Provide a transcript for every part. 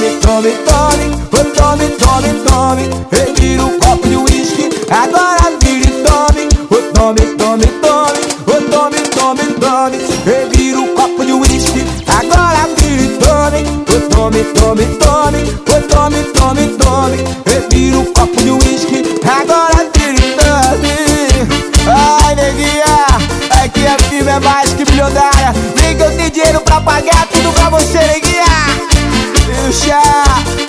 tome, tome, tome, tome. Revira o copo de uísque, agora vira e tome. Tome, tome, tome, tome, tome, tome. Revira o copo de uísque, agora vira e tome. Tome, tome, tome, tome, tome, tome. Revira o copo de uísque, agora vira e tome. Ai, neguinha, aqui a firma é mais que milionária. Vem que eu tenho dinheiro pra pagar tudo pra você, neguinha. E o chá.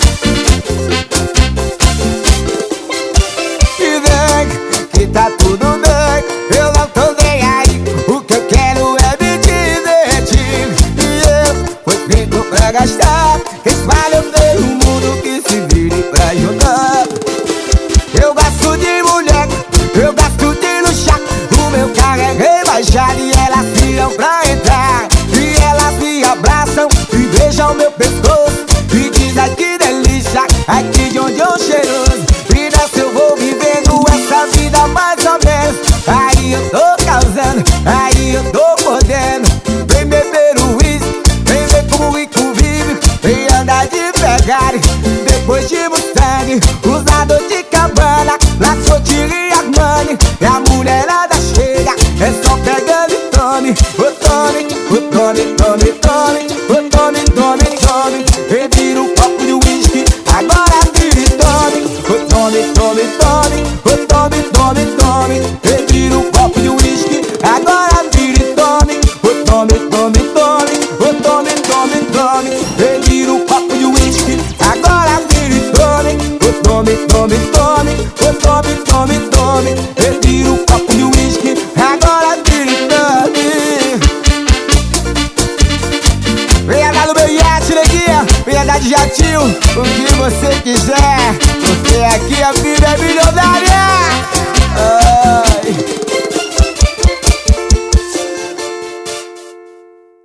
E vem, que tá tudo bem, eu não tô nem aí. O que eu quero é me divertir. E eu fui feito pra gastar. Espalha pelo mundo que se vire pra jogar. Eu gosto de mulher, eu gosto de luxar. O meu carro é rebaixado e elas viram pra entrar. E elas me abraçam e beijam meu pescoço e diz: ai que delícia, aqui de onde eu cheiroso. E nessa eu vou vivendo essa vida mais ou menos. Aí eu tô causando, aí eu tô podendo. Vem beber o uísque, vem ver como o rico vive. Vem andar de Ferrari, depois de Mustang, usado de Cabana, La Sotiria Armani. E a mulherada chega, é só pegando e tome. Tome, tome, tome, tome, tome, tome, tome. Revira o copo de uísque, agora vira e tome. Tome, tome, tome, tome, tome, tome. Revira o copo de uísque, agora vira e tome. Tome, tome, tome, tome, tome, tome. Revira o copo de uísque, agora vira e tome. Tome, tome, tome, tome, tome, tome. Revira o copo de uísque, agora vira e tome. Vem andar no meu iate, neguinha, vem andar de jatinho, o que você quiser, porque aqui a vida é milionária.